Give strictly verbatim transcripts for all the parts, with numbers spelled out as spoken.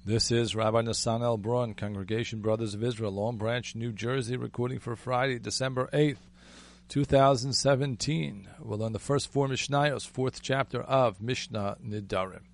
This is Rabbi Nassan L. Braun, Congregation Brothers of Israel, Long Branch, New Jersey, recording for Friday, December eighth, two thousand seventeen. We'll learn the first four Mishnayos, fourth chapter of Mishnah Nidarim.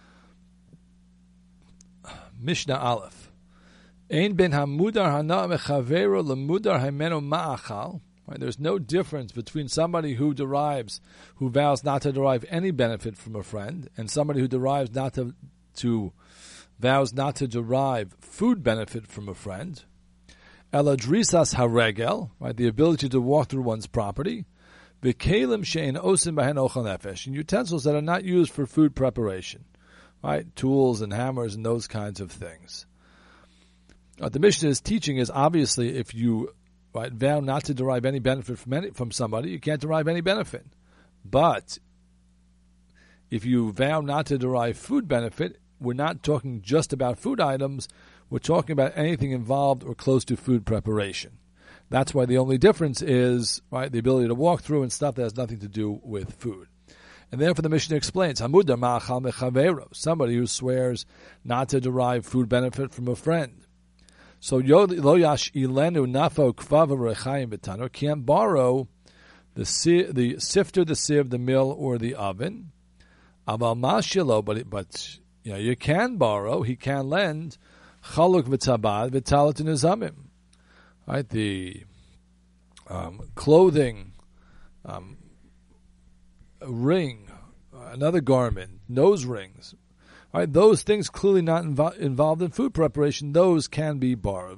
Mishnah Aleph. Ein ben hamudar hana mechavero lemudar haimeno ma'achal. There's no difference between somebody who derives, who vows not to derive any benefit from a friend, and somebody who derives not to, to vows not to derive food benefit from a friend. Eladrisas haregel, right, the ability to walk through one's property. V'kelim she'en osin bahen ochel nefesh, and utensils that are not used for food preparation, right, tools and hammers and those kinds of things. What the Mishnah is teaching is obviously if you right, vow not to derive any benefit from any, from somebody, you can't derive any benefit. But if you vow not to derive food benefit, we're not talking just about food items. We're talking about anything involved or close to food preparation. That's why the only difference is right the ability to walk through and stuff that has nothing to do with food. And therefore the Mishnah explains, Hamudar ma'achal mechavero, somebody who swears not to derive food benefit from a friend. So lo yash ilenu nafo kvav rechayim b'tanor, can't borrow the si- the sifter, the sieve, the mill, or the oven. Aval mashilo, but but you know, you can borrow, he can lend chaluk v'tabad v'talat nizamim, right? The um, clothing, um, a ring, another garment, nose rings. All right, those things clearly not invo- involved in food preparation, those can be borrowed.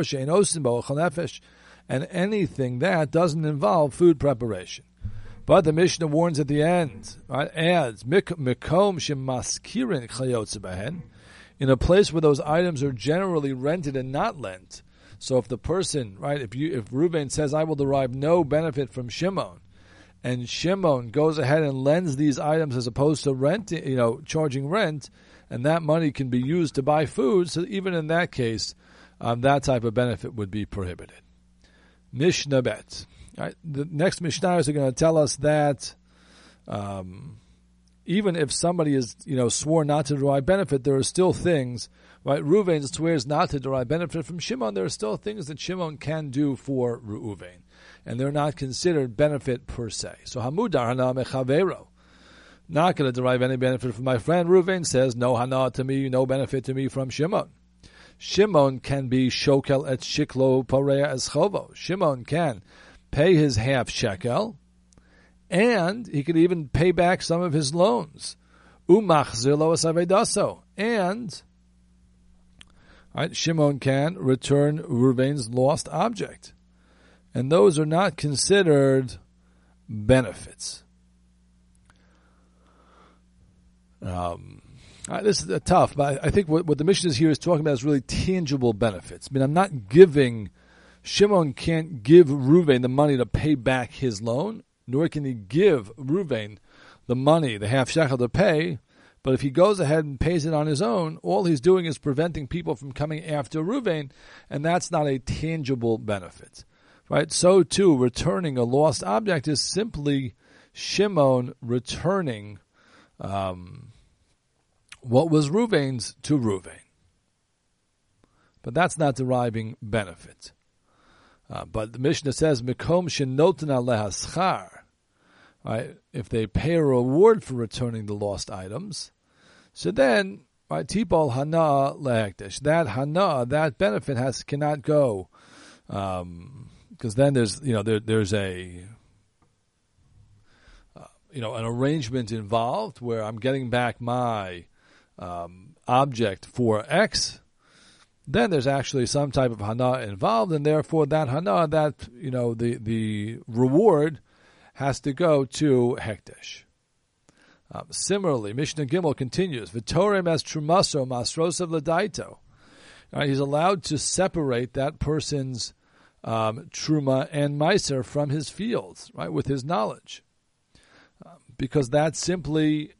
And anything that doesn't involve food preparation. But the Mishnah warns at the end, right, adds, Mikom shemaskirin chayotze behen, in a place where those items are generally rented and not lent. So if the person, right, if you if Reuven says, I will derive no benefit from Shimon, and Shimon goes ahead and lends these items as opposed to renting, you know, charging rent, and that money can be used to buy food, so even in that case, um, that type of benefit would be prohibited. Mishnah Bet. Right, the next Mishnayos are going to tell us that um, even if somebody is, you know, sworn not to derive benefit, there are still things, right? Reuven swears not to derive benefit from Shimon. There are still things that Shimon can do for Reuven, and they're not considered benefit per se. So Hamudar hana mechavero, not going to derive any benefit from my friend. Reuven says, no hana to me, no benefit to me from Shimon. Shimon can be shokel et shiklo pareya as chovo. Shimon can pay his half shekel, and he could even pay back some of his loans. Umachzir lo es avedaso, and right, Shimon can return Reuven's lost object, and those are not considered benefits. Um, right, this is uh, tough, but I think what, what the Mishnah is here is talking about is really tangible benefits. I mean, I'm not giving. Shimon can't give Reuven the money to pay back his loan, nor can he give Reuven the money, the half shekel to pay. But if he goes ahead and pays it on his own, all he's doing is preventing people from coming after Reuven, and that's not a tangible benefit. Right? So too, returning a lost object is simply Shimon returning um, what was Reuven's to Reuven. But that's not deriving benefit. Uh, but the Mishnah says, "Mikom shenoten aleha schar." Right, if they pay a reward for returning the lost items, so then, right, tipol hana lehekdesh. That hana, that benefit has cannot go, because um, then there's you know there there's a uh, you know an arrangement involved where I'm getting back my um, object for X. Then there's actually some type of hana involved, and therefore that hana, that you know, the the reward has to go to hekdesh. Um, similarly, Mishnah Gimel continues, "V'torem as trumaso masrosav l'daito." Right, he's allowed to separate that person's um, truma and meiser from his fields, right, with his knowledge, um, because that's simply.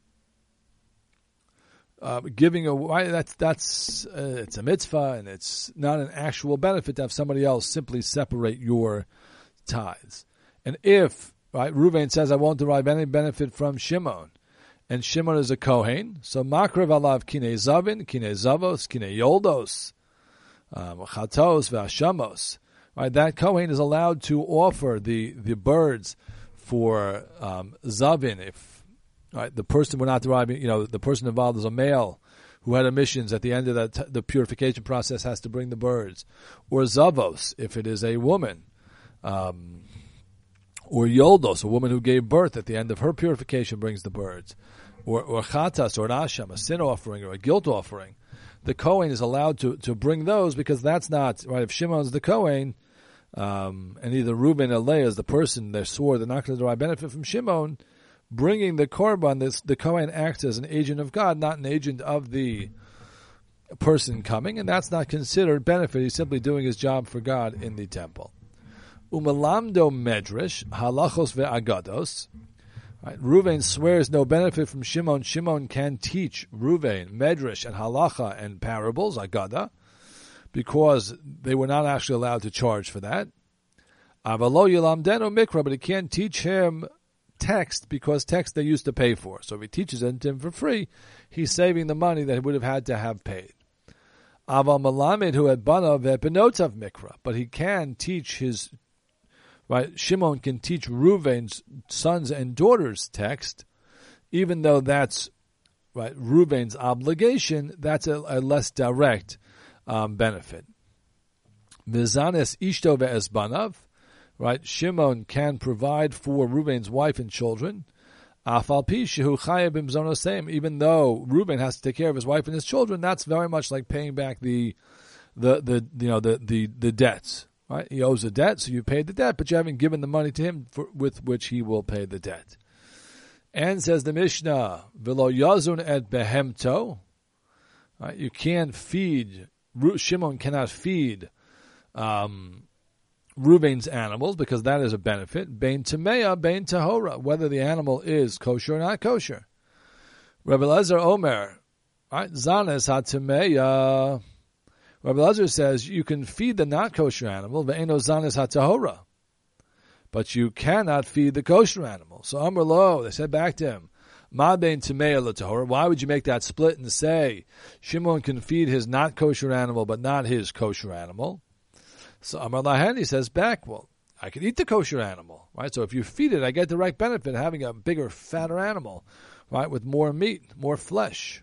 Uh, giving a that's that's uh, it's a mitzvah, and it's not an actual benefit to have somebody else simply separate your tithes. And if right, Reuven says, "I won't derive any benefit from Shimon," and Shimon is a Kohen. So Makrev alav kinei zavin, kinei zavos, kinei yoldos, um, chatos v'ashamos. Right, that Kohen is allowed to offer the, the birds for um, zavin if right, the person we're not deriving, you know, the person involved is a male who had emissions at the end of that t- the purification process has to bring the birds, or zavos if it is a woman, um, or yoldos, a woman who gave birth at the end of her purification brings the birds, or or chatas or an asham, a sin offering or a guilt offering. The Kohen is allowed to, to bring those because that's not right. If Shimon's the Kohen, um, and either Reuben or Leah is the person they swore they're not going to derive benefit from Shimon, bringing the korban, this, the Kohen acts as an agent of God, not an agent of the person coming, and that's not considered benefit. He's simply doing his job for God in the temple. Umalamdo medrash halachos ve'agados. Right, Reuven swears no benefit from Shimon. Shimon can teach Reuven medrash and halacha and parables, agada, because they were not actually allowed to charge for that. Avalo yilamdeno mikra, but he can't teach him text because text they used to pay for. So if he teaches it to him for free, he's saving the money that he would have had to have paid. Aval malamed who had banav ve'penotav mikra, but he can teach his. Right, Shimon can teach Reuven's sons and daughters text, even though that's right Reuven's obligation. That's a, a less direct um, benefit. Mizanes ishto ve'esbanav. Right, Shimon can provide for Reuven's wife and children. Afal pi shehu chayav b'mzonosem. Even though Reuven has to take care of his wife and his children, that's very much like paying back the, the, the you know the, the, the debts. Right, he owes a debt, so you paid the debt, but you haven't given the money to him for, with which he will pay the debt. And says the Mishnah, "V'lo yazun et behemto." Right, you can't feed. Shimon cannot feed um, Reuven's animals because that is a benefit. Bein tameya, bein tahora, whether the animal is kosher or not kosher. Rebbe Lezer Omer, right, zanes hatameya. Rabbi Elazar says you can feed the not kosher animal, ve'eno zanes hatahora, but you cannot feed the kosher animal. So Amar lo, they said back to him, ma bein tameya l'tahora. Why would you make that split and say Shimon can feed his not kosher animal, but not his kosher animal? So Amar lahen, he says back, well, I can eat the kosher animal, right? So if you feed it, I get direct benefit of having a bigger, fatter animal, right, with more meat, more flesh.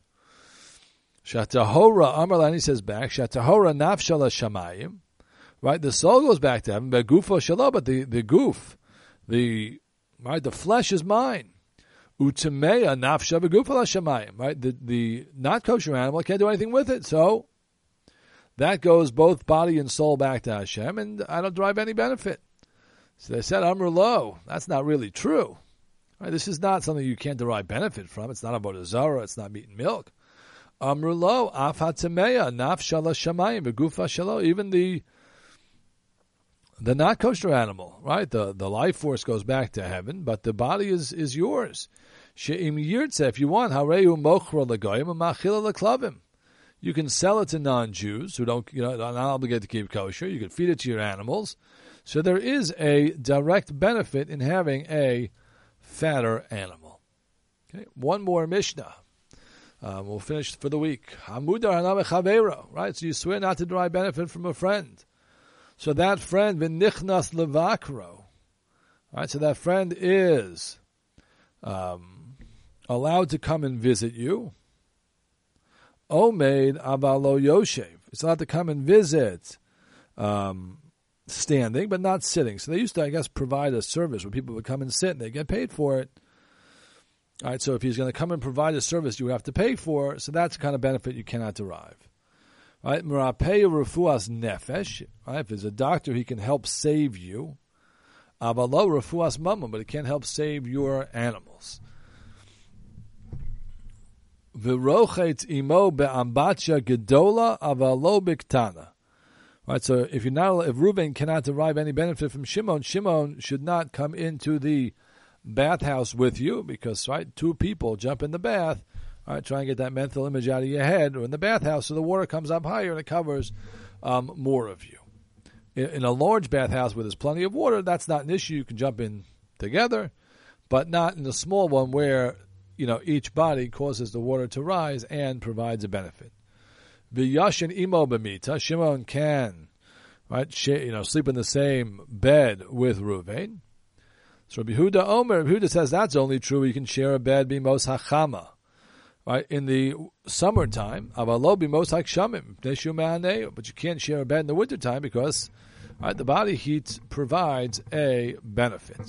Shatahora, Amarlani says back, Shatahora nafshala shamayim, right? The soul goes back to heaven, but gufo shalom, but the, the goof, the, right, the flesh is mine. Utameya nafsha v'gufa shamayim, right? The, the not kosher animal can't do anything with it, so that goes both body and soul back to Hashem, and I don't derive any benefit. So they said, Amr lo, that's not really true. Right? This is not something you can't derive benefit from. It's not about a zara, it's not meat and milk. Amrulo af hatameya naf shala shamayim v'gufa shalo. Even the the not kosher animal, right? The the life force goes back to heaven, but the body is is yours. She'im yirtze, if you want, hareu mochra legoyim umachila leklavim. You can sell it to non-Jews who don't, you know, are not obligated to keep kosher. You can feed it to your animals. So there is a direct benefit in having a fatter animal. Okay, one more Mishnah. Um, we'll finish for the week. Hamudar haname chavero, right? So you swear not to derive benefit from a friend. So that friend, v'nichnas levakro, right? So that friend is um, allowed to come and visit you. Omeid avalo yoshev. It's allowed to come and visit um, standing, but not sitting. So they used to, I guess, provide a service where people would come and sit and they get paid for it. All right, so if he's going to come and provide a service you have to pay for, so that's the kind of benefit you cannot derive. All right, Merapeya refuas nefesh. Right, if there's a doctor, he can help save you. Avalo refuas mamon, but he can't help save your animals. V'rochet imo be'ambatcha gedola avalo biktana. Right, so if you're not, if Reuben cannot derive any benefit from Shimon, Shimon should not come into the bathhouse with you because, right, two people jump in the bath, all right, try and get that mental image out of your head, or in the bathhouse, so the water comes up higher and it covers um, more of you. In, in a large bathhouse where there's plenty of water, that's not an issue. You can jump in together, but not in a small one where you know, each body causes the water to rise and provides a benefit. V'yashin imo b'mita, Shimon can, right, share, you know, sleep in the same bed with Reuven. So Rabbi Huda Omer, Rabbi Huda says that's only true. You can share a bed b'mos hachama, right, in the summertime. Avalo b'mos hakshamim, neshu me'aneu, but you can't share a bed in the wintertime because, right, the body heat provides a benefit.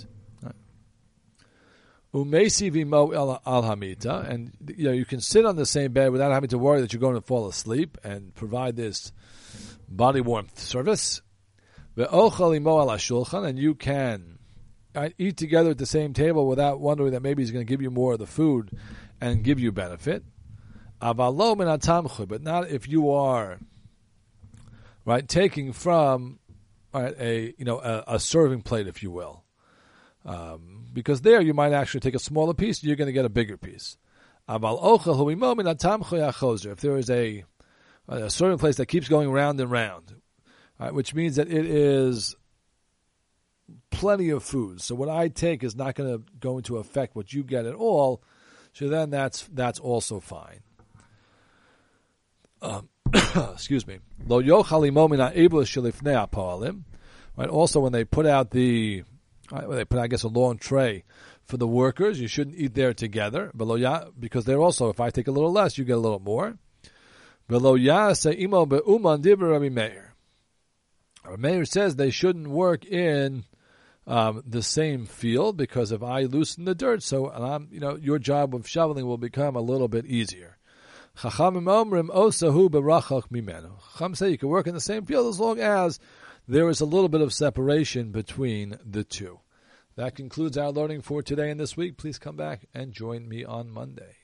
Umesi v'mo al hamita, and you know you can sit on the same bed without having to worry that you're going to fall asleep and provide this body warmth service. Ve'ochal imo al hashulchan, and you can right, eat together at the same table without wondering that maybe he's going to give you more of the food and give you benefit. Avalo min hatamchu, but not if you are right taking from right, a you know a, a serving plate, if you will. Um, because there you might actually take a smaller piece, you're going to get a bigger piece. If there is a, a serving place that keeps going round and round, right, which means that it is plenty of food. So what I take is not going to go into affect what you get at all. So then that's that's also fine. Um, excuse me. Right. Also, when they put out the Right, well, they put, I guess, a long tray for the workers. You shouldn't eat there together, because they're also, if I take a little less, you get a little more. Rabbi Meir says they shouldn't work in um, the same field, because if I loosen the dirt, so and I'm, you know, your job of shoveling will become a little bit easier. Chacham say you can work in the same field as long as there is a little bit of separation between the two. That concludes our learning for today and this week. Please come back and join me on Monday.